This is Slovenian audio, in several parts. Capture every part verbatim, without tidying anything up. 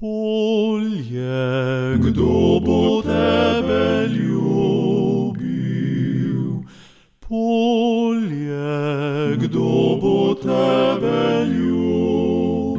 Polje, kdo bo tebe ljubil? Polje, kdo bo tebe ljubil?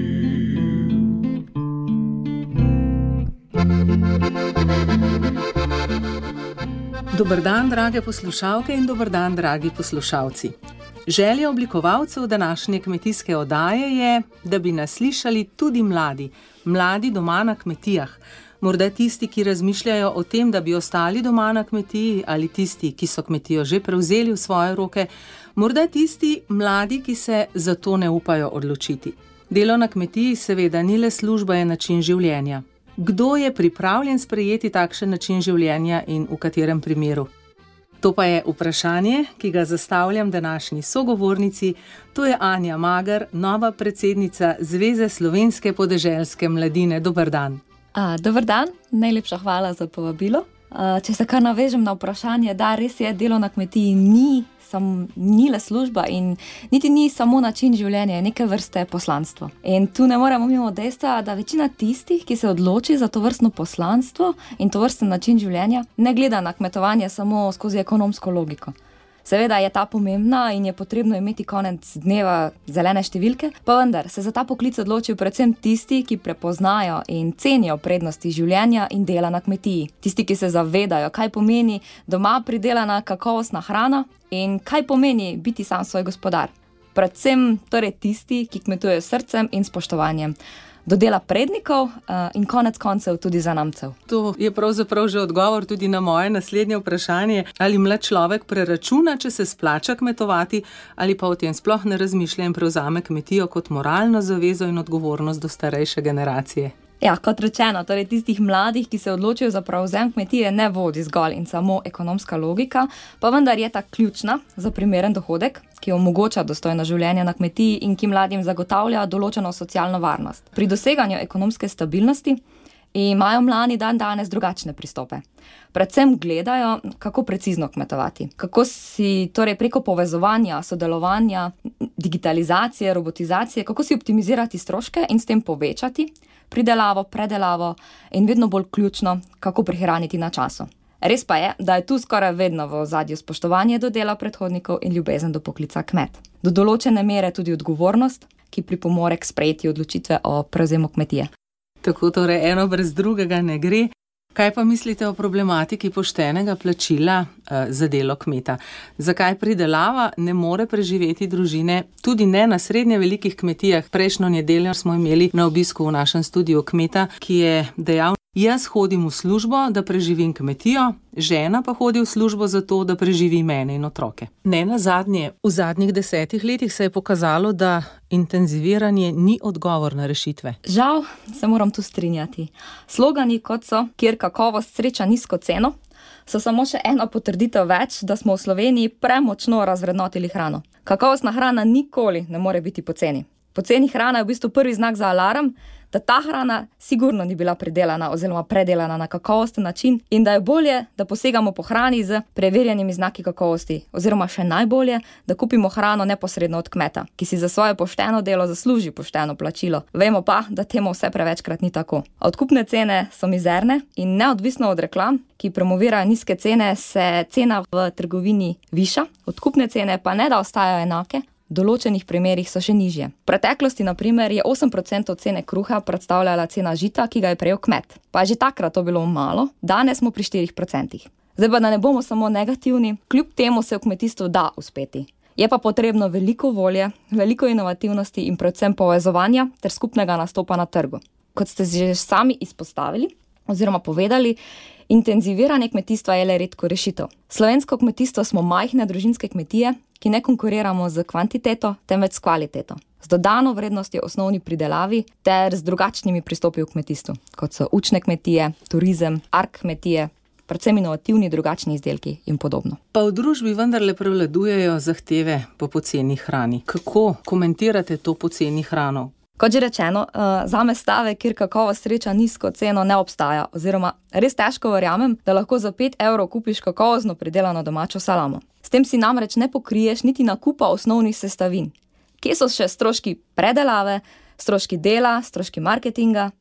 Dober dan, drage poslušalke in dober dan, dragi poslušalci. Želja oblikovalcev današnje kmetijske oddaje je, da bi nas slišali tudi mladi, mladi doma na kmetijah. Morda tisti, ki razmišljajo o tem, da bi ostali doma na kmetiji, ali tisti, ki so kmetijo že prevzeli v svoje roke, morda tisti mladi, ki se za to ne upajo odločiti. Delo na kmetiji seveda ni le služba, je način življenja. Kdo je pripravljen sprejeti takšen način življenja in v katerem primeru? To pa je vprašanje, ki ga zastavljam današnji sogovornici. To je Anja Mager, nova predsednica Zveze slovenske podeželske mladine. Dober dan. A, dober dan, najlepša hvala za povabilo. A, če se kar navežem na vprašanje, da res je, delo na kmetiji ni, sam, ni le služba in niti ni samo način življenja, je neke vrste poslanstvo. In tu ne moremo mimo dejstva, da večina tistih, ki se odloči za to vrstno poslanstvo in to vrsten način življenja, ne gleda na kmetovanje samo skozi ekonomsko logiko. Seveda je ta pomembna in je potrebno imeti konec dneva zelene številke, pa vendar se za ta poklic odločijo predvsem tisti, ki prepoznajo in cenijo prednosti življenja in dela na kmetiji. Tisti, ki se zavedajo, kaj pomeni doma pridelana kakovostna hrana in kaj pomeni biti sam svoj gospodar. Predvsem torej tisti, ki kmetujejo s srcem in spoštovanjem do dela prednikov uh, in konec koncev tudi zanamcev. To je pravzaprav že odgovor tudi na moje naslednje vprašanje. Ali mlad človek preračuna, če se splača kmetovati, ali pa o tem sploh ne razmišlja in prevzame kmetijo kot moralno zavezo in odgovornost do starejše generacije? Ja, kot rečeno, torej tistih mladih, ki se odločijo za prevzem kmetije, ne vodi zgolj in samo ekonomska logika, pa vendar je ta ključna za primeren dohodek, ki omogoča dostojno življenje na kmetiji in ki mladim zagotavlja določeno socialno varnost. Pri doseganju ekonomske stabilnosti imajo mladi dan danes drugačne pristope. Predvsem gledajo, kako precizno kmetovati, kako si torej preko povezovanja, sodelovanja, digitalizacije, robotizacije, kako si optimizirati stroške in s tem povečati pridelavo, predelavo in vedno bolj ključno, kako prihraniti na času. Res pa je, da je tu skoraj vedno v ozadju spoštovanje do dela predhodnikov in ljubezen do poklica kmet. Do določene mere tudi odgovornost, ki pripomore k sprejeti odločitve o prevzemu kmetije. Tako torej eno brez drugega ne gre. Kaj pa mislite o problematiki poštenega plačila uh, za delo kmeta? Zakaj pridelava ne more preživeti družine, tudi ne na srednje velikih kmetijah? Prejšnjo nedeljo smo imeli na obisku v našem studiu kmeta, ki je dejal: jaz hodim v službo, da preživim kmetijo, žena pa hodi v službo zato, da preživi mene in otroke. Ne nazadnje, v zadnjih desetih letih se je pokazalo, da intenziviranje ni odgovor na rešitve. Žal se moram tu strinjati. Slogani kot so, kjer kakovost sreča nizko ceno, so samo še ena potrditev več, da smo v Sloveniji premočno razvrednotili hrano. Kakovostna hrana nikoli ne more biti poceni. Poceni hrana je v bistvu prvi znak za alarm, da ta hrana sigurno ni bila pridelana oziroma predelana na kakovosten način in da je bolje, da posegamo po hrani z preverjenimi znaki kakovosti oziroma še najbolje, da kupimo hrano neposredno od kmeta, ki si za svoje pošteno delo zasluži pošteno plačilo. Vemo pa, da temu vse prevečkrat ni tako. Odkupne cene so mizerne in neodvisno od reklam, ki promovirajo nizke cene, se cena v trgovini viša, odkupne cene pa ne da ostajajo enake, v določenih primerih so še nižje. V preteklosti, na primer, je osem procentov cene kruha predstavljala cena žita, ki ga je prejel kmet. Pa je že takrat to bilo malo, danes smo pri štirih procentih. Zdaj pa, da ne bomo samo negativni, kljub temu se v kmetijstvu da uspeti. Je pa potrebno veliko volje, veliko inovativnosti in predvsem povezovanja ter skupnega nastopa na trgu. Kot ste že sami izpostavili oziroma povedali, intenziviranje kmetijstva je le redko rešitev. Slovensko kmetijstvo smo majhne družinske kmetije, ki ne konkuriramo z kvantiteto, temveč s kvaliteto. Z dodano vrednostjo osnovni pridelavi ter z drugačnimi pristopi v kmetijstvu, kot so učne kmetije, turizem, ark kmetije, predvsem inovativni drugačni izdelki in podobno. Pa v družbi vendarle prevladujejo zahteve po poceni hrani. Kako komentirate to poceni hrano? Kot že rečeno, zame stavek, kjer kakovost sreča nizko ceno, ne obstaja, oziroma res težko verjamem, da lahko za pet evrov kupiš kakovostno pridelano domačo salamo. S tem si namreč ne pokriješ niti nakupa osnovnih sestavin. Kje so še stroški predelave, stroški dela, stroški marketinga?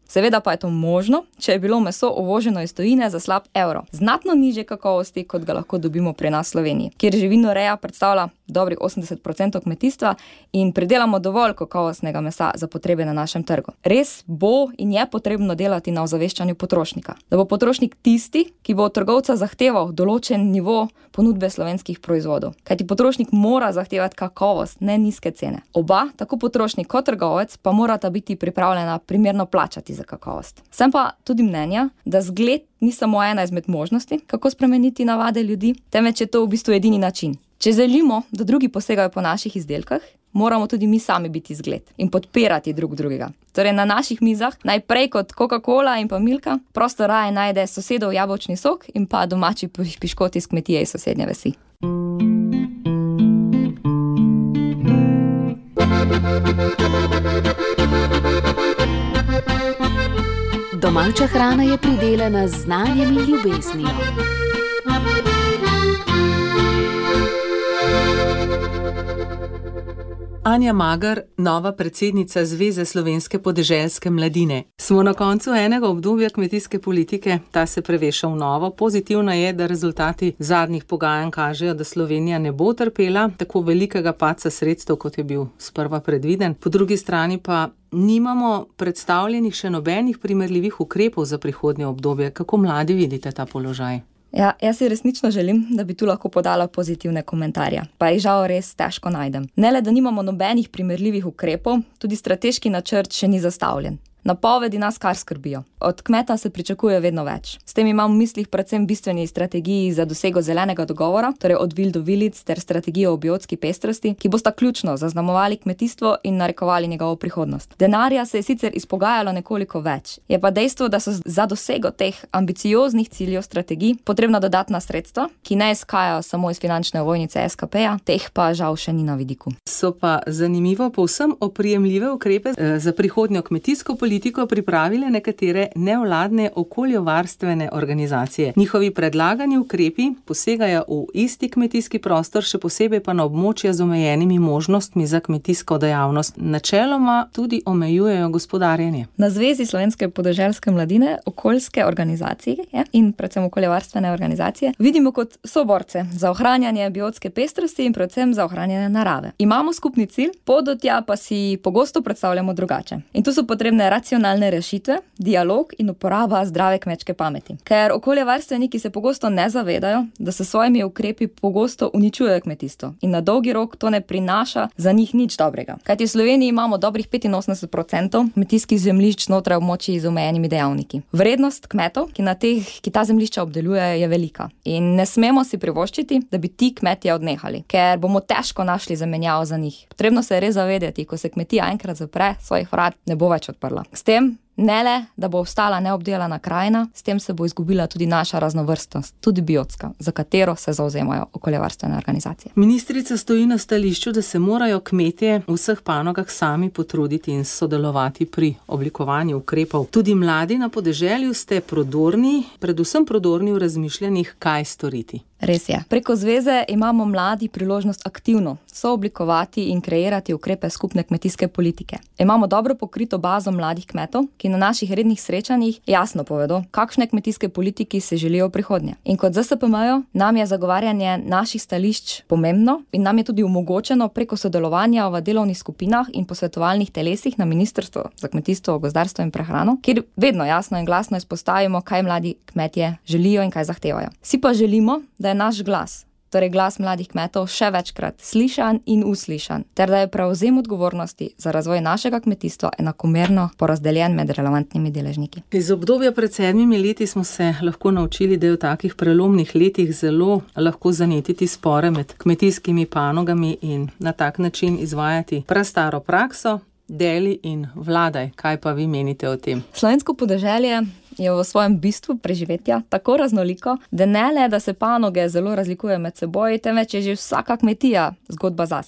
Seveda pa je to možno, če je bilo meso uvoženo iz tujine za slab evro. Znatno nižje kakovosti, kot ga lahko dobimo pri nas v Sloveniji, kjer živinoreja predstavlja dobrih osemdeset procentov kmetijstva in pridelamo dovolj kakovostnega mesa za potrebe na našem trgu. Res bo in je potrebno delati na ozaveščanju potrošnika, da bo potrošnik tisti, ki bo od trgovca zahteval določen nivo ponudbe slovenskih proizvodov. Kajti potrošnik mora zahtevati kakovost, ne nizke cene. Oba, tako potrošnik kot trgovec, pa morata biti pripravljena primerno plačati za kakovost. Sem pa tudi mnenja, da zgled ni samo ena izmed možnosti, kako spremeniti navade ljudi, temveč je to v bistvu edini način. Če želimo, da drugi posegajo po naših izdelkih, moramo tudi mi sami biti zgled in podpirati drug drugega. Torej na naših mizah, najprej kot Coca-Cola in pa Milka, prosto raje najde sosedov jabolčni sok in pa domači piškoti iz kmetije iz sosednje vasi. Domača hrana je pridelana z znanjem in ljubeznijo. Anja Mager, nova predsednica Zveze slovenske podeželske mladine. Smo na koncu enega obdobja kmetijske politike, ta se preveša v novo. Pozitivno je, da rezultati zadnjih pogajanj kažejo, da Slovenija ne bo trpela tako velikega padca sredstev, kot je bil sprva predviden. Po drugi strani pa nimamo predstavljenih še nobenih primerljivih ukrepov za prihodnje obdobje. Kako mladi vidite ta položaj? Ja, jaz si resnično želim, da bi tu lahko podala pozitivne komentarje, pa jih žal res težko najdem. Ne le, da nimamo nobenih primerljivih ukrepov, tudi strateški načrt še ni zastavljen. Napovedi nas kar skrbijo. Od kmeta se pričakuje vedno več. S tem imam v mislih predvsem bistveni strategiji za dosego zelenega dogovora, torej od vil do vilic, ter strategijo o biotski pestrosti, ki bosta ključno zaznamovali kmetijstvo in narekovali njegovo prihodnost. Denarja se je sicer izpogajalo nekoliko več. Je pa dejstvo, da so za dosego teh ambicioznih ciljev strategij potrebna dodatna sredstva, ki ne izhajajo samo iz finančne ovojnice es ka pe-ja, teh pa žal še ni na vidiku. So pa zanimivo povsem oprijemljive ukrepe za prihodnjo kmetijsko politiko politiko pripravile nekatere nevladne okoljevarstvene organizacije. Njihovi predlagani ukrepi posegajo v isti kmetijski prostor, še posebej pa na območja z omejenimi možnostmi za kmetijsko dejavnost. Načeloma tudi omejujejo gospodarjenje. Na Zvezi slovenske podeželske mladine, okoljske organizacije in predvsem okoljevarstvene organizacije vidimo kot soborce za ohranjanje biotske pestrosti in predvsem za ohranjanje narave. Imamo skupni cilj, pot do tja pa si pogosto predstavljamo drugače. In tu so potrebne racionalne rešitve, dialog in uporaba zdrave kmečke pameti. Ker okoljevarstveniki se pogosto ne zavedajo, da se svojimi ukrepi pogosto uničujejo kmetijstvo in na dolgi rok to ne prinaša za njih nič dobrega. Kajti v Sloveniji imamo dobrih petinosemdeset procentov kmetijskih zemljišč znotraj območij z omejenimi dejavniki. Vrednost kmetov, ki na teh, ki ta zemljišča obdelujejo, je velika. In ne smemo si privoščiti, da bi ti kmetje odnehali, ker bomo težko našli zamenjavo za njih. Potrebno se je res zavedati, ko se kmetija enkrat zapre, svojih vrat ne bo več odprla. S tem ne le, da bo ostala neobdelana krajina, s tem se bo izgubila tudi naša raznovrstnost, tudi biotska, za katero se zauzemajo okoljevarstvene organizacije. Ministrica stoji na stališču, da se morajo kmetje v vseh panogah sami potruditi in sodelovati pri oblikovanju ukrepov. Tudi mladi na podeželju ste prodorni, predvsem prodorni v razmišljanjih, kaj storiti. Res je. Preko zveze imamo mladi priložnost aktivno sooblikovati in kreirati ukrepe skupne kmetijske politike. Imamo dobro pokrito bazo mladih kmetov, ki na naših rednih srečanjih jasno povedo, kakšne kmetijske politiki se želijo v prihodnje. In kot zet es pe em-ju nam je zagovarjanje naših stališč pomembno in nam je tudi omogočeno preko sodelovanja v delovnih skupinah in posvetovalnih telesih na Ministrstvu za kmetijstvo, gozdarstvo in prehrano, kjer vedno jasno in glasno izpostavimo, kaj mladi kmetje želijo in kaj zahtevajo. Si pa želimo, da je naš glas, torej glas mladih kmetov, še večkrat slišan in uslišan, ter da je prevzem odgovornosti za razvoj našega kmetijstva enakomerno porazdeljen med relevantnimi deležniki. Iz obdobja pred sedmimi leti smo se lahko naučili, da je v takih prelomnih letih zelo lahko zanetiti spore med kmetijskimi panogami in na tak način izvajati prastaro prakso, deli in vladaj. Kaj pa vi menite o tem? Slovensko podeželje je v svojem bistvu preživetja tako raznoliko, da ne le, da se panoge zelo razlikujejo med seboj, temveč je že vsaka kmetija zgodba zase.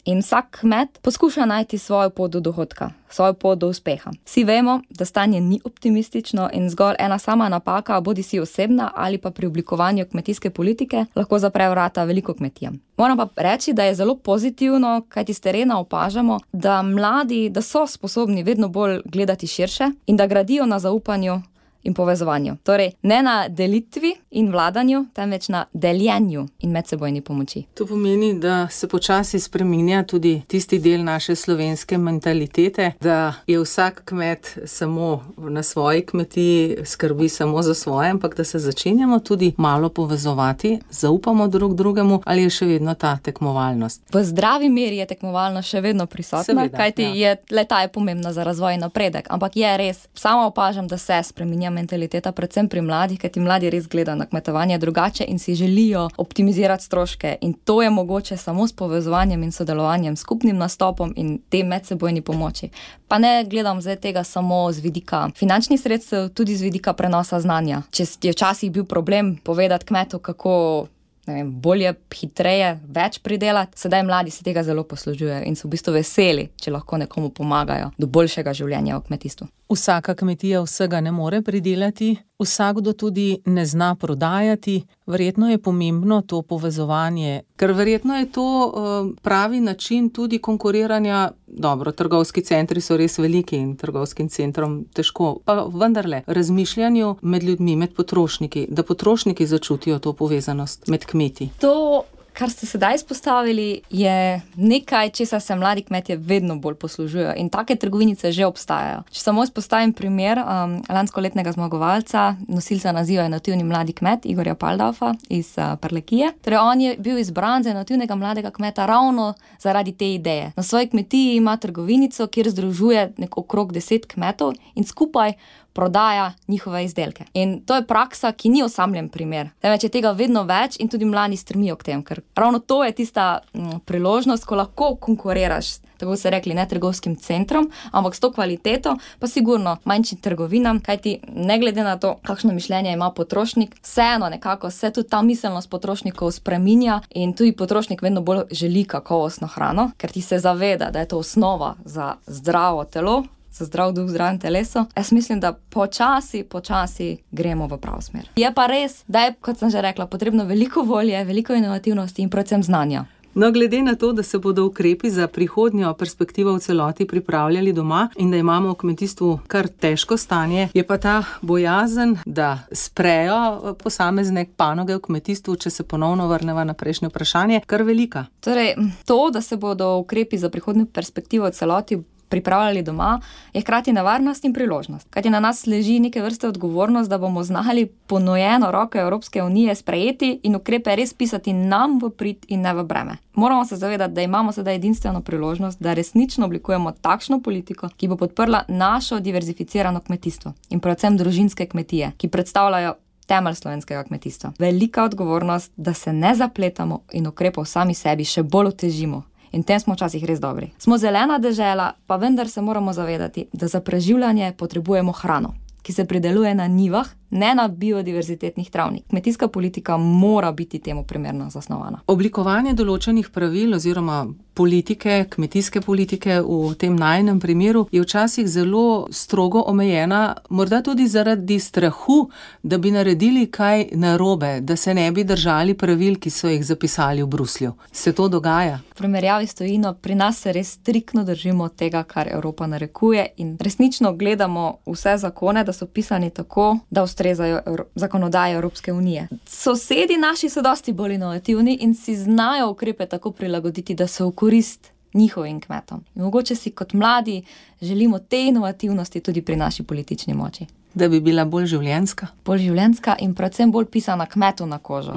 In vsak kmet poskuša najti svojo pot do dohodka, svojo pot do uspeha. Vsi vemo, da stanje ni optimistično in zgolj ena sama napaka, bodi si osebna ali pa pri oblikovanju kmetijske politike, lahko zapre vrata veliko kmetijam. Moram pa reči, da je zelo pozitivno, kajti s terena opažamo, da mladi, da so sposobni vedno bolj gledati širše in da gradijo na zaupanju in povezovanju. Torej, ne na delitvi in vladanju, temveč na deljenju in medsebojni pomoči. To pomeni, da se počasi spreminja tudi tisti del naše slovenske mentalitete, da je vsak kmet samo na svoji kmetiji, skrbi samo za svoje, ampak da se začenjamo tudi malo povezovati, zaupamo drug drugemu, ali je še vedno ta tekmovalnost. V zdravi meri je tekmovalnost še vedno prisotna, Seveda, kajti ja. je, le ta je pomembna za razvoj in napredek, ampak je res, sama opažam, da se spreminja mentaliteta, predvsem pri mladih, kajti mladi res gledajo na kmetovanje drugače in si želijo optimizirati stroške in to je mogoče samo s povezovanjem in sodelovanjem, skupnim nastopom in tem medsebojni pomoči. Pa ne gledam zdaj tega samo z vidika finančnih sredstev, tudi z vidika prenosa znanja. Če je včasih bil problem povedati kmetu, kako ne vem, bolje, hitreje, več pridelati, sedaj mladi se tega zelo poslužujejo in so v bistvu veseli, če lahko nekomu pomagajo do boljšega življenja v kmetijstvu. Vsaka kmetija vsega ne more pridelati, vsakdo tudi ne zna prodajati. Verjetno je pomembno to povezovanje, ker verjetno je to uh, pravi način tudi konkuriranja. Dobro, trgovski centri so res veliki in trgovskim centrom težko, pa vendarle razmišljanju med ljudmi, med potrošniki, da potrošniki začutijo to povezanost med kmeti. To, kar ste sedaj izpostavili, je nekaj, česar se mladi kmetje vedno bolj poslužujejo in take trgovinice že obstajajo. Če samo izpostavim primer um, lanskoletnega zmagovalca, nosilca naziva Inovativni mladi kmet, Igorja Paldaufa iz uh, Prlekije. Torej, on je bil izbran za inovativnega mladega kmeta ravno zaradi te ideje. Na svoji kmetiji ima trgovinico, kjer združuje nek okrog deset kmetov in skupaj prodaja njihove izdelke. In to je praksa, ki ni osamljen primer. Temveč je tega vedno več in tudi mladi strmijo k tem, ker ravno to je tista m, priložnost, ko lahko konkuriraš, tako se rekli, ne trgovskim centrom, ampak s to kvaliteto, pa sigurno manjšim trgovinam, kajti ne glede na to, kakšno mišljenje ima potrošnik, vseeno nekako se tudi ta miselnost potrošnikov spreminja in tudi potrošnik vedno bolj želi kakovostno hrano, ker ti se zaveda, da je to osnova za zdravo telo, za zdrav duh, zdravem telesu. Jaz mislim, da počasi, počasi gremo v pravo smer. Je pa res, da je, kot sem že rekla, potrebno veliko volje, veliko inovativnosti in predvsem znanja. No, glede na to, da se bodo ukrepi za prihodnjo perspektivo v celoti pripravljali doma in da imamo v kmetijstvu kar težko stanje, je pa ta bojazen, da sprejo posamezne panoge v kmetijstvu, če se ponovno vrneva na prejšnje vprašanje, kar velika. Torej, to, da se bodo ukrepi za prihodnjo perspektivo v celoti pripravljali doma, je hkrati nevarnost in priložnost. Kajti na nas leži neke vrste odgovornost, da bomo znali ponujeno roko Evropske unije sprejeti in ukrepe res pisati nam v prid in ne v breme. Moramo se zavedati, da imamo sedaj edinstveno priložnost, da resnično oblikujemo takšno politiko, ki bo podprla našo diverzificirano kmetijstvo in predvsem družinske kmetije, ki predstavljajo temelj slovenskega kmetijstva. Velika odgovornost, da se ne zapletamo in ukrepov sami sebi še bolj otežimo. In tem smo včasih res dobri. Smo zelena dežela, pa vendar se moramo zavedati, da za preživljanje potrebujemo hrano, ki se prideluje na njivah, ne na biodiverzitetnih travnik. Kmetijska politika mora biti temu primerno zasnovana. Oblikovanje določenih pravil oziroma politike, kmetijske politike v tem najinem primeru je včasih zelo strogo omejena, morda tudi zaradi strahu, da bi naredili kaj narobe, da se ne bi držali pravil, ki so jih zapisali v Bruslju. Se to dogaja? V primerjavi s tujino pri nas se res striktno držimo tega, kar Evropa narekuje in resnično gledamo vse zakone, da so pisani tako, da ustrezajo zakonodaje Evropske unije. Sosedi naši so dosti bolj inovativni in si znajo ukrepe tako prilagoditi, da so v korist njihovim kmetom. In mogoče si kot mladi želimo te inovativnosti tudi pri naši politični moči. Da bi bila bolj življenjska? Bolj življenjska in predvsem bolj pisana kmetu na kožo.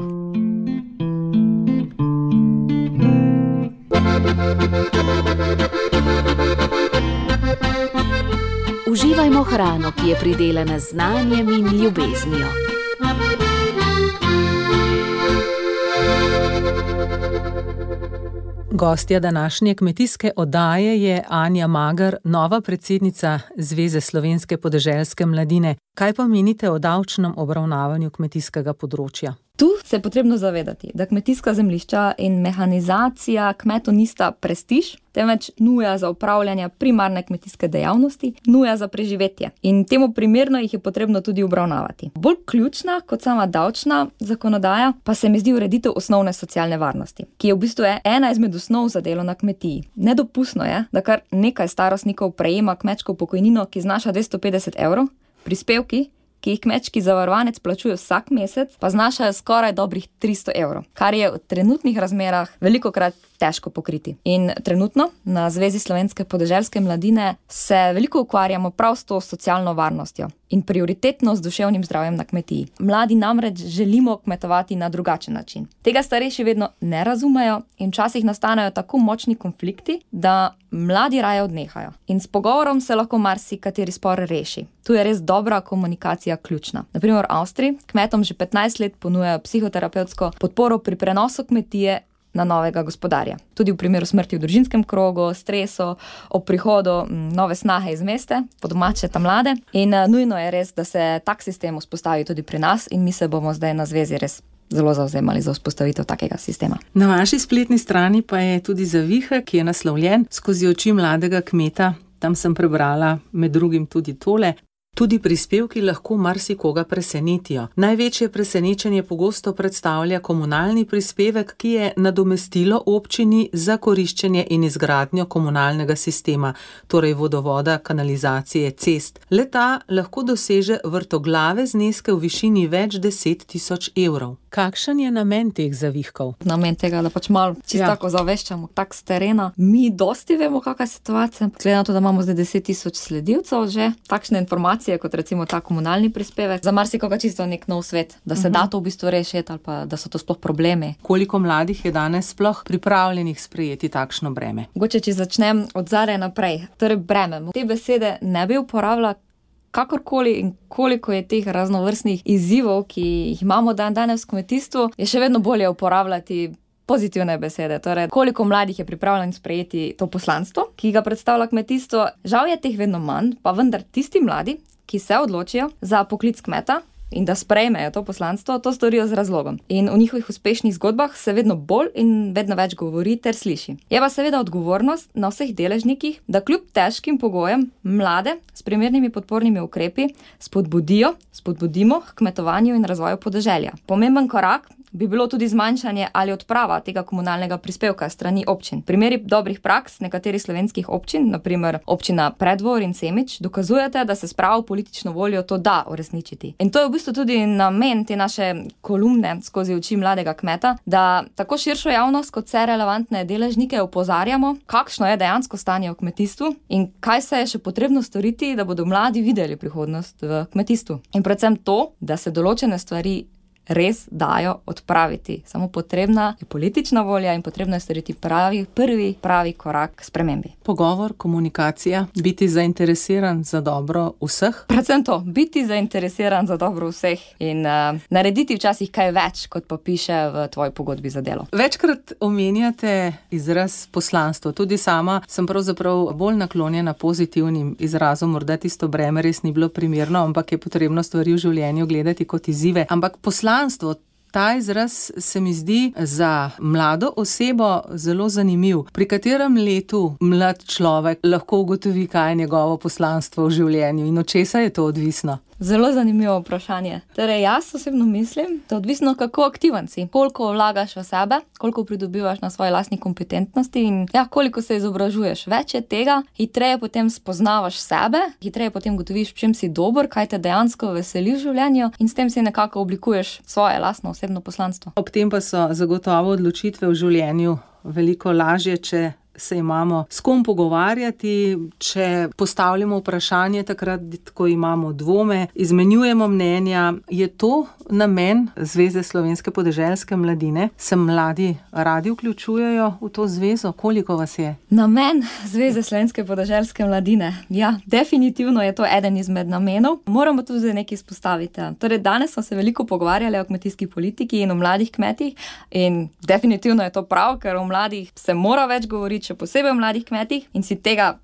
Uživajmo hrano, ki je pridelana z znanjem in ljubeznijo. Gostja današnje kmetijske oddaje je Anja Mager, nova predsednica Zveze slovenske podeželske mladine. Kaj pa menite o davčnem obravnavanju kmetijskega področja? Tu se je potrebno zavedati, da kmetijska zemljišča in mehanizacija kmetov nista prestiž, temveč nuja za upravljanje primarne kmetijske dejavnosti, nuja za preživetje. In temu primerno jih je potrebno tudi obravnavati. Bolj ključna kot sama davčna zakonodaja pa se mi zdi ureditev osnovne socialne varnosti, ki je v bistvu ena izmed osnov za delo na kmetiji. Nedopustno je, da kar nekaj starostnikov prejema kmečko pokojnino, ki znaša dvesto petdeset evrov, prispevki, ki jih kmečki zavarovanec plačuje vsak mesec, pa znašajo skoraj dobrih tristo evrov, kar je v trenutnih razmerah velikokrat težko pokriti. In trenutno na Zvezi slovenske podeželske mladine se veliko ukvarjamo prav s to socialno varnostjo in prioritetno z duševnim zdravjem na kmetiji. Mladi namreč želimo kmetovati na drugačen način. Tega starejši vedno ne razumejo in včasih nastanejo tako močni konflikti, da mladi raje odnehajo. In s pogovorom se lahko marsikateri spor reši. Tu je res dobra komunikacija ključna. Na primer v Avstriji kmetom že petnajst let ponujajo psihoterapevtsko podporo pri prenosu kmetije na novega gospodarja. Tudi v primeru smrti v družinskem krogu, stresu, ob prihodu nove snahe iz mesta, po domače ta mlade. In uh, nujno je res, da se tak sistem vzpostavi tudi pri nas in mi se bomo zdaj na zvezi res zelo zavzemali za vzpostavitev takega sistema. Na vaši spletni strani pa je tudi zavihek, ki je naslovljen Skozi oči mladega kmeta. Tam sem prebrala med drugim tudi tole. Tudi prispevki lahko marsikoga presenetijo. Največje presenečenje pogosto predstavlja komunalni prispevek, ki je nadomestilo občini za koriščenje in izgradnjo komunalnega sistema, torej vodovoda, kanalizacije, cest. Le-ta lahko doseže vrtoglave zneske v višini več deset tisoč evrov. Kakšen je namen teh zavihkov? Namen tega, da pač malo čisto Ja. tako zaveščamo tak s terena. Mi dosti vemo, kakšna je situacija. Glede na to, da imamo zdaj deset tisoč sledilcev že, takšne informacije, kot recimo ta komunalni prispevek, za marsikoga čisto nek nov svet, da se da to v bistvu rešiti ali pa da so to sploh problemi. Koliko mladih je danes sploh pripravljenih sprejeti takšno breme? Mogoče, če začnem od zadaj naprej, torej breme. Te besede ne bi uporabljala kakorkoli in koliko je teh raznovrstnih izzivov, ki jih imamo dan danes v kmetijstvu, je še vedno bolje uporabljati pozitivne besede. Torej, koliko mladih je pripravljen sprejeti to poslanstvo, ki ga predstavlja kmetijstvo. Žal je teh vedno manj, pa vendar tisti mladi, ki se odločijo za poklic kmeta in da sprejmejo to poslanstvo, to storijo z razlogom. In v njihovih uspešnih zgodbah se vedno bolj in vedno več govori ter sliši. Je pa seveda odgovornost na vseh deležnikih, da kljub težkim pogojem mlade s primernimi podpornimi ukrepi spodbudijo, spodbudimo k kmetovanju in razvoju podeželja. Pomemben korak bi bilo tudi zmanjšanje ali odprava tega komunalnega prispevka strani občin. Primeri dobrih praks nekaterih slovenskih občin, na primer občina Preddvor in Semič, dokazujete, da se s pravo politično voljo to da uresničiti. In to je v bistvu tudi namen te naše kolumne Skozi oči mladega kmeta, da tako širšo javnost kot vse relevantne deležnike opozarjamo, kakšno je dejansko stanje v kmetijstvu in kaj se je še potrebno storiti, da bodo mladi videli prihodnost v kmetijstvu. In predvsem to, da se določene stvari res dajo odpraviti. Samo potrebna je politična volja in potrebno je storiti pravi, prvi pravi korak k spremembi. Pogovor, komunikacija, biti zainteresiran za dobro vseh? Predvsem to, biti zainteresiran za dobro vseh in uh, narediti včasih kaj več, kot pa piše v tvoji pogodbi za delo. Večkrat omenjate izraz poslanstvo. Tudi sama sem pravzaprav bolj naklonjena pozitivnim izrazom. Morda tisto breme res ni bilo primerno, ampak je potrebno stvari v življenju gledati kot izzive. Ampak poslanstvo, ta izraz se mi zdi za mlado osebo zelo zanimiv. Pri katerem letu mlad človek lahko ugotovi, kaj je njegovo poslanstvo v življenju in od česa je to odvisno? Zelo zanimivo vprašanje. Torej, jaz osebno mislim, da odvisno kako aktiven si, koliko vlagaš v sebe, koliko pridobivaš na svoji lastni kompetentnosti in ja, koliko se izobražuješ. Več je tega, hitreje potem spoznavaš sebe, hitreje potem gotoviš, v čem si dober, kaj te dejansko veseli v življenju in s tem si nekako oblikuješ svoje lastno osebno poslanstvo. Ob tem pa so zagotovo odločitve v življenju veliko lažje, če se imamo s kom pogovarjati, če postavljamo vprašanje takrat, ko imamo dvome, izmenjujemo mnenja. Je to namen Zveze slovenske podeželske mladine? Se mladi radi vključujejo v to zvezo? Koliko vas je? Namen Zveze slovenske podeželske mladine? Ja, definitivno je to eden izmed namenov. Moramo tu zdaj nekaj izpostaviti. Torej, danes smo se veliko pogovarjali o kmetijski politiki in o mladih kmetih in definitivno je to prav, ker o mladih se mora več govoriti, še posebej o mladih kmetih in si tega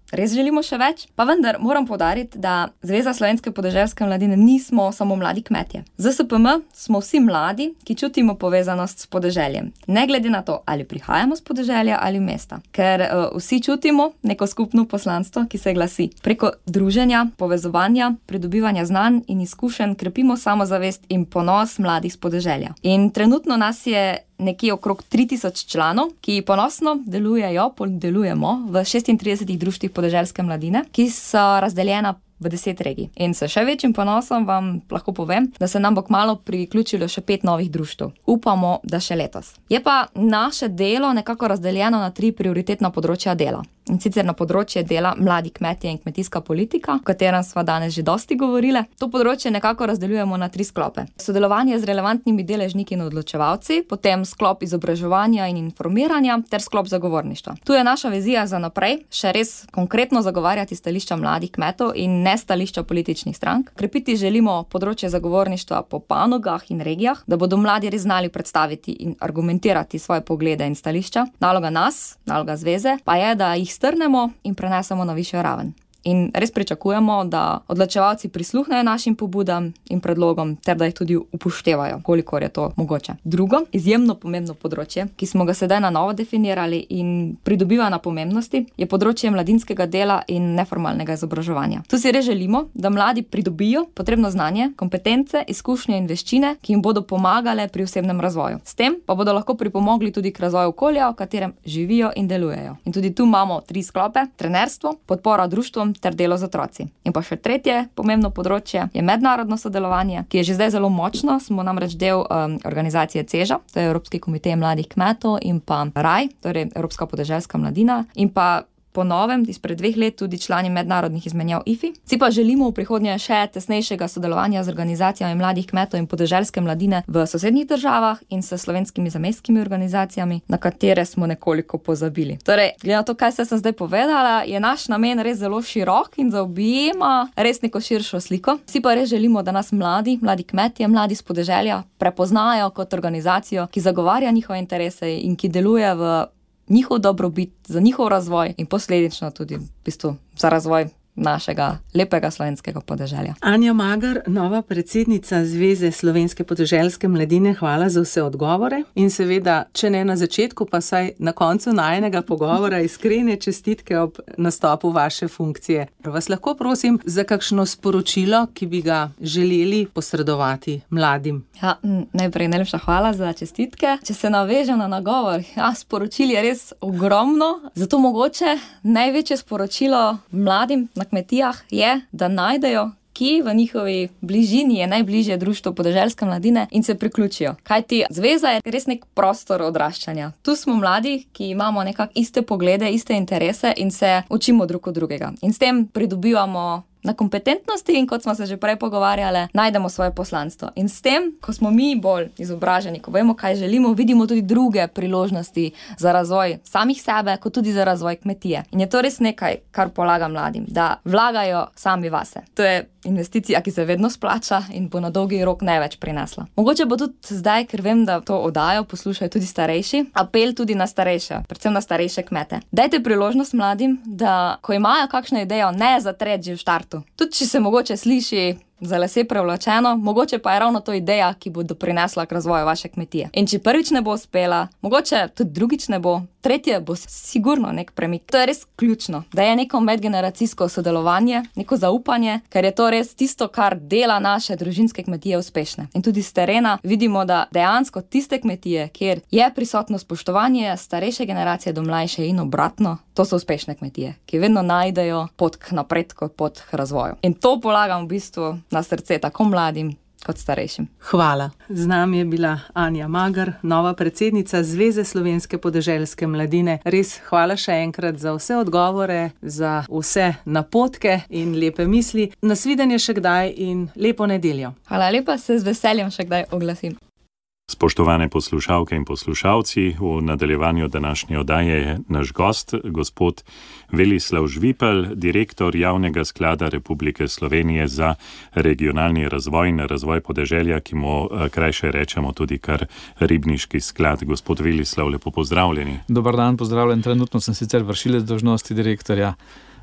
res želimo še več, pa vendar moram poudariti, da Zveza slovenske podeželske mladine nismo samo mladi kmetje. Z S P M smo vsi mladi, ki čutimo povezanost s podeželjem, ne glede na to, ali prihajamo z podeželja ali mesta, ker uh, vsi čutimo neko skupno poslanstvo, ki se glasi. Preko druženja, povezovanja, pridobivanja znanj in izkušenj krepimo samozavest in ponos mladih s podeželja. In trenutno nas je nekje okrog tri tisoč članov, ki ponosno delujejo, delujemo v šestintridesetih društvih podeželske mladine, ki so razdeljena v deset regij. In s še večjim ponosom vam lahko povem, da se nam bo kmalu priključilo še pet novih društev. Upamo, da še letos. Je pa naše delo nekako razdeljeno na tri prioritetna področja dela. In sicer na področje dela mladi kmetje in kmetijska politika, o katerem sva danes že dosti govorile. To področje nekako razdeljujemo na tri sklope. Sodelovanje z relevantnimi deležniki in odločevalci, potem sklop izobraževanja in informiranja ter sklop zagovorništva. Tu je naša vizija za naprej, še res konkretno zagovarjati stališča mladih kmetov in ne stališča političnih strank. Krepiti želimo področje zagovorništva po panogah in regijah, da bodo mladi res znali predstaviti in argumentirati svoje poglede in stališča. Naloga nas, naloga zveze, pa je, da jih strnemo in prenesemo na višjo raven. In res pričakujemo, da odločevalci prisluhnejo našim pobudam in predlogom, ter da jih tudi upoštevajo, kolikor je to mogoče. Drugo, izjemno pomembno področje, ki smo ga sedaj na novo definirali in pridobiva na pomembnosti, je področje mladinskega dela in neformalnega izobraževanja. Tu si res želimo, da mladi pridobijo potrebno znanje, kompetence, izkušnje in veščine, ki jim bodo pomagale pri osebnem razvoju. S tem pa bodo lahko pripomogli tudi k razvoju okolja, v katerem živijo in delujejo. In tudi tu imamo tri sklope: trenerstvo, podpora društvom ter delo z otroci. In pa še tretje pomembno področje je mednarodno sodelovanje, ki je že zdaj zelo močno. Smo namreč del um, organizacije CEŽA, to je Evropski komitej mladih kmetov, in pa R A I, torej Evropska podeželska mladina, in pa po novem, izpred dveh let tudi člani mednarodnih izmenjav I F I. Si pa želimo v prihodnje še tesnejšega sodelovanja z organizacijami mladih kmetov in podeželske mladine v sosednjih državah in s slovenskimi zamejskimi organizacijami, na katere smo nekoliko pozabili. Torej, glede na to, kaj sem zdaj povedala, je naš namen res zelo širok in zaobjema res neko širšo sliko. Si pa res želimo, da nas mladi, mladi kmetje, mladi s podeželja prepoznajo kot organizacijo, ki zagovarja njihove interese in ki deluje v njihov dobrobit, za njihov razvoj in posledično tudi v bistvu za razvoj našega lepega slovenskega podeželja. Anja Mager, nova predsednica Zveze slovenske podeželske mladine, hvala za vse odgovore in seveda, če ne na začetku, pa saj na koncu najinega pogovora iskrene čestitke ob nastopu vaše funkcije. Vas lahko prosim za kakšno sporočilo, ki bi ga želeli posredovati mladim? Ja, najprej najlepša hvala za čestitke. Če se navežem na nagovor, ja, sporočil je res ogromno, zato mogoče največje sporočilo mladim na kmetijah je, da najdejo, ki v njihovi bližini je najbližje društvo podeželske mladine in se priključijo. Kajti zveza je res nek prostor odraščanja. Tu smo mladi, ki imamo nekak iste poglede, iste interese in se učimo drug od drugega. In s tem pridobivamo na kompetentnosti in, kot smo se že prej pogovarjali, najdemo svoje poslanstvo. In s tem, ko smo mi bolj izobraženi, ko vemo, kaj želimo, vidimo tudi druge priložnosti za razvoj samih sebe, kot tudi za razvoj kmetije. In je to res nekaj, kar polagam mladim, da vlagajo sami vase. To je investicija, ki se vedno splača in bo na dolgi rok največ prinesla. Mogoče bo tudi zdaj, ker vem, da to oddajo poslušajo tudi starejši, apel tudi na starejše, predvsem na starejše kmete. Dajte priložnost mladim, da ko imajo kakšno idejo, ne zatreči v štartu. Tudi če se mogoče sliši za lase prevlačeno, mogoče pa je ravno to ideja, ki bo doprinesla k razvoju vaše kmetije. In če prvič ne bo uspela, mogoče tudi drugič ne bo, tretje bo sigurno nek premik. To je res ključno, da je neko medgeneracijsko sodelovanje, neko zaupanje, ker je to res tisto, kar dela naše družinske kmetije uspešne. In tudi z terena vidimo, da dejansko tiste kmetije, kjer je prisotno spoštovanje starejše generacije do mlajše in obratno, to so uspešne kmetije, ki vedno najdejo pot k napredku, pot k razvoju. In to polagam v bistvu na srce tako mladim kot starejšim. Hvala. Z nami je bila Anja Mager, nova predsednica Zveze slovenske podeželske mladine. Res hvala še enkrat za vse odgovore, za vse napotke in lepe misli. Nasvidenje še kdaj in lepo nedeljo. Hvala lepa, se z veseljem še kdaj oglasim. Spoštovane poslušalke in poslušalci, v nadaljevanju današnje oddaje je naš gost, gospod Velislav Žvipelj, direktor Javnega sklada Republike Slovenije za regionalni razvoj in razvoj podeželja, ki mu krajše rečemo tudi kar Ribniški sklad. Gospod Velislav, lepo pozdravljeni. Dobar dan, pozdravljen. Trenutno sem sicer vršilec dolžnosti direktorja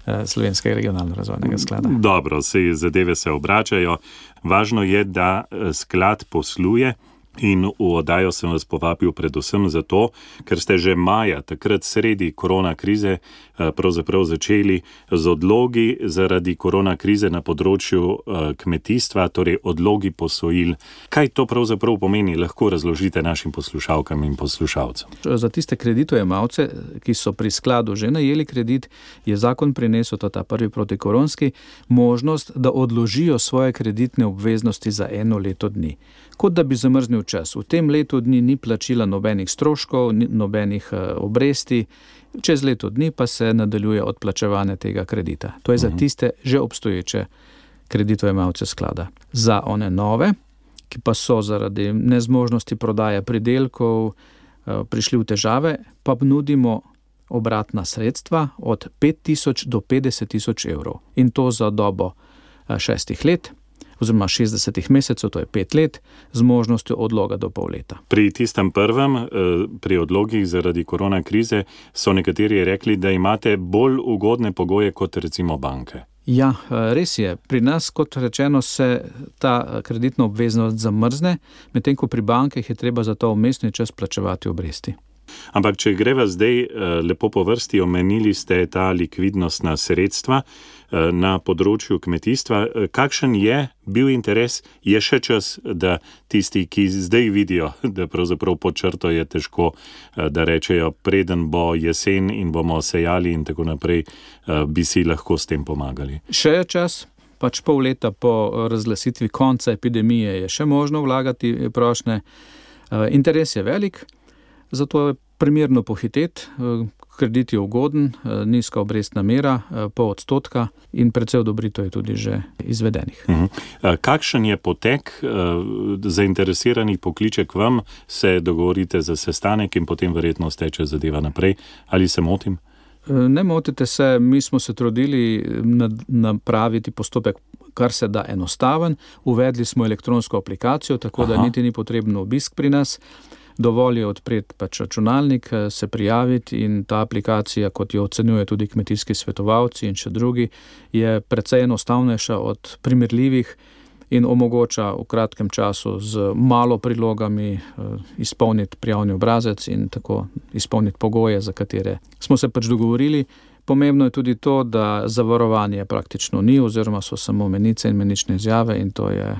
Slovenskega regionalno razvojnega sklada. Dobro, se zadeve se obračajo. Važno je, da sklad posluje. In v oddajo sem vas povabil predvsem zato, ker ste že maja, takrat sredi korona krize, pravzaprav začeli z odlogi zaradi korona krize na področju kmetijstva, torej odlogi posojil. Kaj to pravzaprav pomeni, lahko razložite našim poslušalkam in poslušalcem? Za tiste kreditojemalce, ki so pri skladu že najeli kredit, je zakon prinesel, to ta prvi protikoronski, možnost, da odložijo svoje kreditne obveznosti za eno leto dni. Kot da bi zamrznil čas. V tem letu dni ni plačila nobenih stroškov, nobenih obresti, čez leto dni pa se nadaljuje odplačevanje tega kredita. To je za tiste že obstoječe kreditojemalce sklada. Za one nove, ki pa so zaradi nezmožnosti prodaje pridelkov prišli v težave, pa nudimo obratna sredstva od pet tisoč do petdeset tisoč evrov. In to za dobo šestih let. Oziroma šestdesetih mesecev, to je pet let, z možnostjo odloga do pol leta. Pri tistem prvem, pri odlogih zaradi korona krize, so nekateri rekli, da imate bolj ugodne pogoje kot recimo banke. Ja, res je. Pri nas, kot rečeno, se ta kreditna obveznost zamrzne, medtem ko pri bankah je treba za to vmesni čas plačevati obresti. Ampak, če greva zdaj lepo po vrsti, omenili ste ta likvidnostna sredstva na področju kmetijstva. Kakšen je bil interes? Je še čas, da tisti, ki zdaj vidijo, da pravzaprav pod črto je težko, da rečejo, preden bo jesen in bomo sejali in tako naprej, bi si lahko s tem pomagali? Še je čas. Pač pol leta po razglasitvi konca epidemije je še možno vlagati prošnje. Interes je velik. Zato je primerno pohiteti, kredit je ugoden, nizka obrestna mera, pol odstotka in precej odobritev je tudi že izvedenih. Uh-huh. Kakšen je potek? Zainteresirani pokliče k vam, se dogovorite za sestanek in potem verjetno steče zadeva naprej. Ali se motim? Ne motite se, mi smo se trudili napraviti postopek kar se da enostaven. Uvedli smo elektronsko aplikacijo, tako Aha. da niti ni potrebno obisk pri nas. Dovolj je odpreti pač računalnik, se prijaviti in ta aplikacija, kot jo ocenjuje tudi kmetijski svetovalci in še drugi, je precej enostavnejša od primerljivih in omogoča v kratkem času z malo prilogami izpolniti prijavni obrazec in tako izpolniti pogoje, za katere smo se pač dogovorili. Pomembno je tudi to, da zavarovanje praktično ni oziroma so samo menice in menične izjave in to je...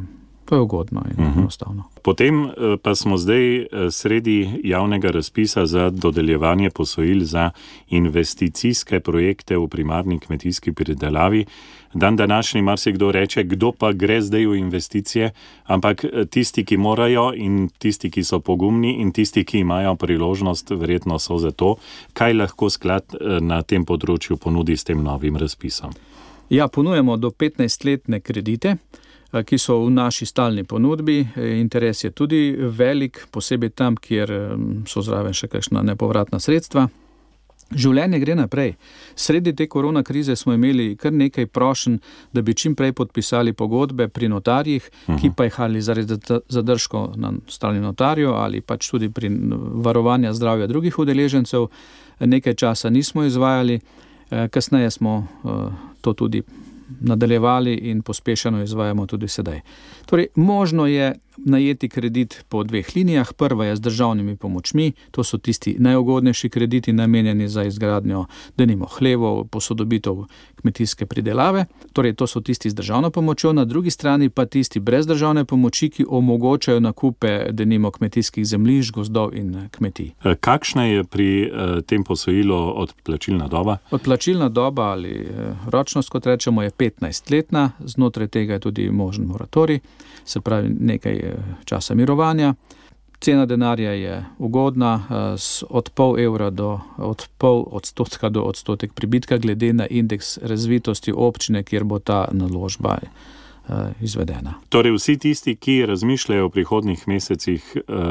To je ugodno in uh-huh. enostavno. Potem pa smo zdaj sredi javnega razpisa za dodeljevanje posojil za investicijske projekte v primarni kmetijski pridelavi. Dan današnji marsikdo reče, kdo pa gre zdaj v investicije, ampak tisti, ki morajo in tisti, ki so pogumni in tisti, ki imajo priložnost, verjetno so za to. Kaj lahko sklad na tem področju ponudi s tem novim razpisom? Ja, ponujemo do petnajstletne kredite, ki so v naši stalni ponudbi. Interes je tudi velik, posebej tam, kjer so zraven še kakšna nepovratna sredstva. Življenje gre naprej. Sredi te korona krize smo imeli kar nekaj prošenj, da bi čim prej podpisali pogodbe pri notarjih, uh-huh. ki pa jih ali zaradi zadržkov na strani notarjev ali pač tudi pri varovanju zdravja drugih udeležencev nekaj časa nismo izvajali. Kasneje smo to tudi nadaljevali in pospešeno izvajamo tudi sedaj. Torej, možno je najeti kredit po dveh linijah. Prva je z državnimi pomočmi, to so tisti najugodnejši krediti namenjeni za izgradnjo denimo hlevov, posodobitev kmetijske pridelave. Torej, to so tisti z državno pomočjo, na drugi strani pa tisti brez državne pomoči, ki omogočajo nakupe denimo kmetijskih zemljišč, gozdov in kmetij. Kakšna je pri tem posojilu odplačilna doba? Odplačilna doba ali ročnost, kot rečemo, je petnajstletna, znotraj tega je tudi možen moratorij, se pravi nekaj časa mirovanja. Cena denarja je ugodna, od pol evra do od pol odstotka do odstotek pribitka, glede na indeks razvitosti občine, kjer bo ta naložba izvedena. Torej vsi tisti, ki razmišljajo v prihodnjih mesecih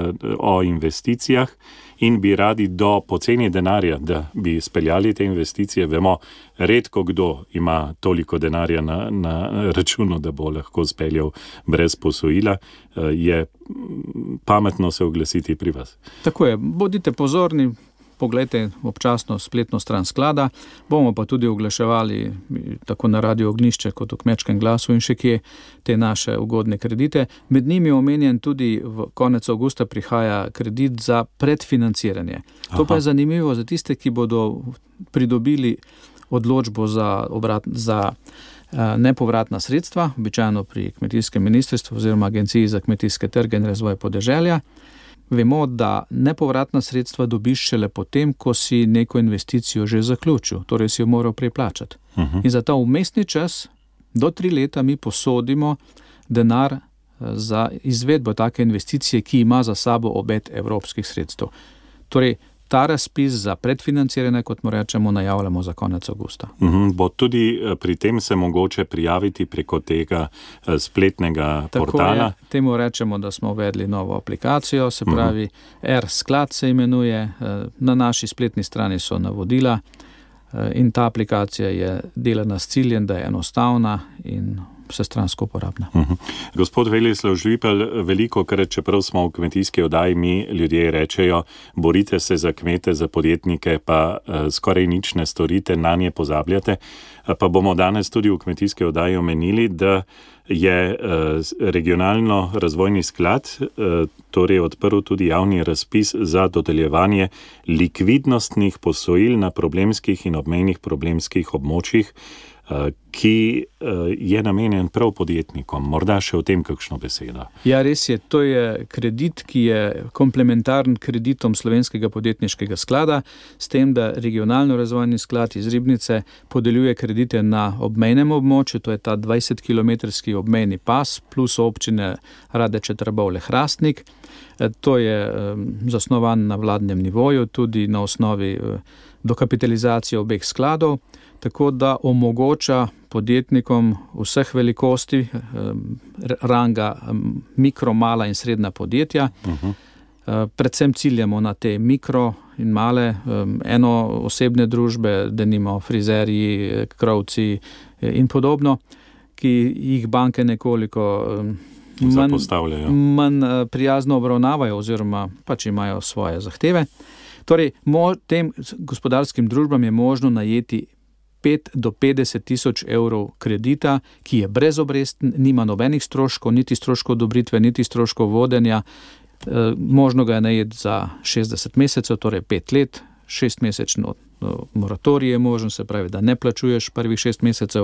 o investicijah in bi radi do poceni denarja, da bi speljali te investicije, vemo, redko kdo ima toliko denarja na, na računu, da bo lahko speljal brez posojila, je pametno se oglasiti pri vas. Tako je, bodite pozorni, Poglejte občasno spletno stran sklada, bomo pa tudi oglaševali tako na Radio Ognjišče kot v Kmečkem glasu in še kje te naše ugodne kredite. Med njimi omenjen tudi v konec avgusta prihaja kredit za predfinanciranje. To pa je zanimivo za tiste, ki bodo pridobili odločbo za, obrat, za nepovratna sredstva, običajno pri kmetijskem ministrstvu oziroma Agenciji za kmetijske trge in razvoj podeželja. Vemo, da nepovratna sredstva dobiš šele potem, ko si neko investicijo že zaključil, torej si jo moral preplačati. Uh-huh. In za ta vmesni čas, do tri leta, mi posodimo denar za izvedbo take investicije, ki ima za sabo obet evropskih sredstev. Torej, ta razpis za predfinanciranje, kot mu rečemo, najavljamo za konec avgusta. Uhum, bo tudi pri tem se mogoče prijaviti preko tega spletnega Tako portala? Je, temu rečemo, da smo uvedli novo aplikacijo, se pravi uhum. R-sklad se imenuje, na naši spletni strani so navodila in ta aplikacija je delana s ciljem, da je enostavna in vsestransko uporabna. Uh-huh. Gospod Velislav Žvipelj, veliko krat, čeprav smo v kmetijski oddaji, mi ljudje rečejo, borite se za kmete, za podjetnike, pa uh, skoraj nič ne storite, nanje pozabljate. Uh, pa bomo danes tudi v kmetijski oddaji omenili, da je uh, regionalno razvojni sklad uh, torej odprl tudi javni razpis za dodeljevanje likvidnostnih posojil na problemskih in obmejnih problemskih območjih, ki je namenjen prav podjetnikom. Morda še o tem kakšno besedo. Ja, res je. To je kredit, ki je komplementarn kreditom Slovenskega podjetniškega sklada, s tem, da regionalno razvojni sklad iz Ribnice podeljuje kredite na obmejnem območju, to je ta dvajsetkilometrski obmejni pas, plus občine Radeče, Trbovlje, Hrastnik. To je zasnovan na vladnem nivoju, tudi na osnovi dokapitalizacije obeh skladov, tako da omogoča podjetnikom vseh velikosti, ranga mikro, mala in srednja podjetja. Uh-huh. Predvsem ciljamo na te mikro in male enoosebne družbe, denimo frizerji, krovci in podobno, ki jih banke nekoliko manj, manj prijazno obravnavajo oziroma pač imajo svoje zahteve. Torej, mo, tem gospodarskim družbam je možno najeti pet do petdeset tisoč evrov kredita, ki je brezobresten, nima nobenih stroškov, niti stroškov odobritve, niti stroškov vodenja. E, možno ga je najeti za šestdeset mesecev, torej pet let, šestmesečno moratorij je možen, se pravi, da ne plačuješ prvih šest mesecev.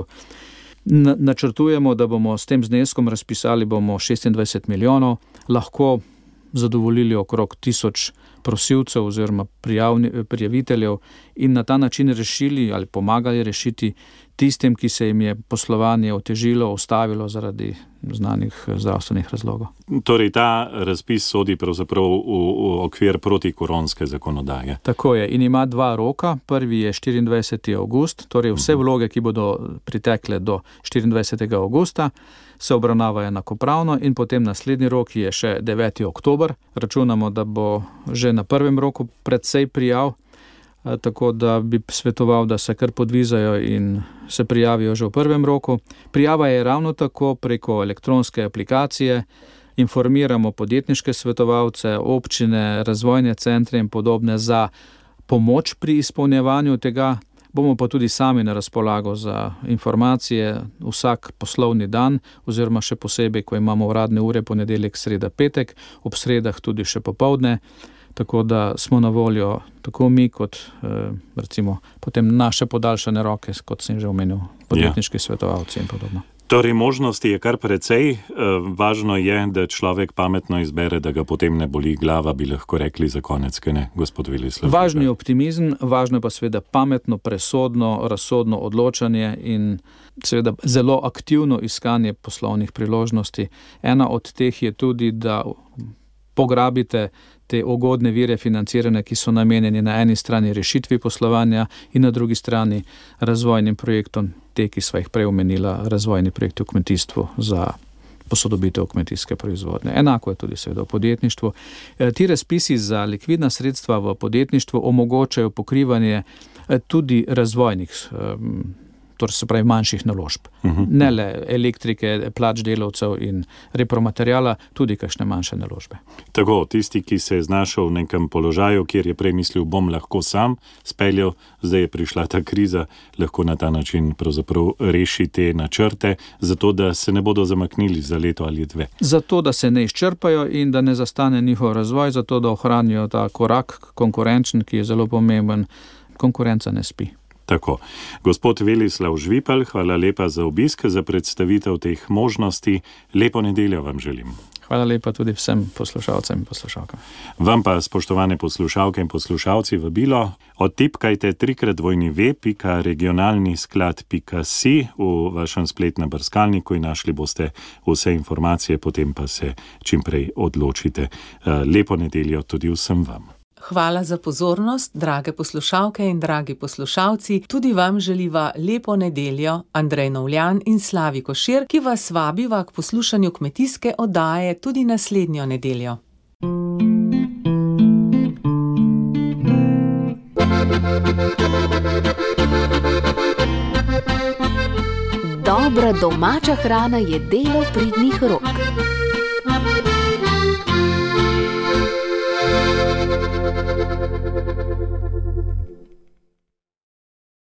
Na, načrtujemo, da bomo s tem zneskom razpisali bomo šestindvajset milijonov, lahko zadovoljili okrog tisoč prosilcev oziroma prijavni, prijaviteljev in na ta način rešili ali pomagali rešiti tistim, ki se jim je poslovanje otežilo, ustavilo zaradi znanih zdravstvenih razlogov. Torej, ta razpis sodi pravzaprav v, v okvir protikoronske zakonodaje. Tako je in ima dva roka. Prvi je štiriindvajseti avgust, torej vse vloge, ki bodo pritekle do štiriindvajsetega avgusta, se obravnavajo enakopravno in potem naslednji rok je še deveti oktober. Računamo, da bo že na prvem roku precej prijav, tako da bi svetoval, da se kar podvizajo in se prijavijo že v prvem roku. Prijava je ravno tako preko elektronske aplikacije, informiramo podjetniške svetovalce, občine, razvojne centre in podobne za pomoč pri izpolnjevanju tega. Bomo pa tudi sami na razpolago za informacije vsak poslovni dan oziroma še posebej, ko imamo uradne ure ponedeljek, sreda, petek, ob sredah tudi še popoldne, tako da smo na voljo tako mi kot recimo potem naše podaljšane roke, kot sem že omenil, podjetniški ja. svetovalci in podobno. Torej, možnosti je kar precej. Važno je, da človek pametno izbere, da ga potem ne boli glava, bi lahko rekli za konec, kaj ne, gospod Velislav. Važno je optimizem, važno je pa seveda pametno, presodno, razsodno odločanje in seveda zelo aktivno iskanje poslovnih priložnosti. Ena od teh je tudi, da pograbite te ugodne vire financiranja, ki so namenjeni na eni strani rešitvi poslovanja in na drugi strani razvojnim projektom, te, ki sva jih prej omenila, razvojni projekti v kmetijstvu za posodobitev kmetijske proizvodnje. Enako je tudi seveda v podjetništvu. Ti razpisi za likvidna sredstva v podjetništvu omogočajo pokrivanje tudi razvojnih torej se pravi manjših naložb. Uh-huh. Ne le elektrike, plač delavcev in repromateriala, tudi kakšne manjše naložbe. Tako, tisti, ki se je znašel v nekem položaju, kjer je prej mislil, bom lahko sam speljal, zdaj je prišla ta kriza, lahko na ta način pravzaprav reši te načrte, zato da se ne bodo zamaknili za leto ali dve. Zato, da se ne izčrpajo in da ne zastane njihov razvoj, zato, da ohranijo ta korak konkurenčen, ki je zelo pomemben. Konkurenca ne spi. Tako. Gospod Velislav Žvipelj, hvala lepa za obisk, za predstavitev teh možnosti. Lepo nedeljo vam želim. Hvala lepa tudi vsem poslušalcem in poslušalkam. Vam pa, spoštovane poslušalke in poslušalci, vabilo. Odtipkajte trikrat dvojni ve pika regionalni sklad pika si v vašem spletnem brskalniku in našli boste vse informacije, potem pa se čimprej odločite. Lepo nedeljo tudi vsem vam. Hvala za pozornost, drage poslušalke in dragi poslušalci. Tudi vam želiva lepo nedeljo Andrej Novljan in Slavi Košir, ki vas vabiva k poslušanju kmetijske oddaje tudi naslednjo nedeljo. Dobra domača hrana je delo pridnih rok.